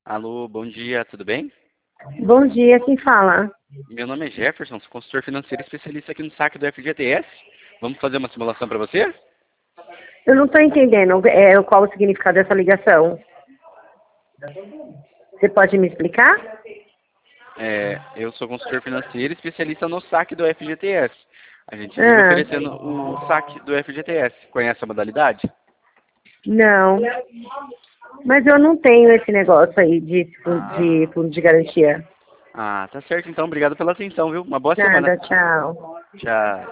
Alô, bom dia, tudo bem? Bom dia, quem fala? Meu nome é Jefferson, sou consultor financeiro especialista aqui no saque do FGTS. Vamos fazer uma simulação para você? Eu não estou entendendo qual o significado dessa ligação. Você pode me explicar? Eu sou consultor financeiro especialista no saque do FGTS. A gente vive Ah, oferecendo o saque do FGTS. Conhece a modalidade? não. Mas eu não tenho esse negócio aí Ah, de fundo de garantia. tá certo então. Obrigado pela atenção, viu? Uma boa semana. Nada, tchau. Tchau.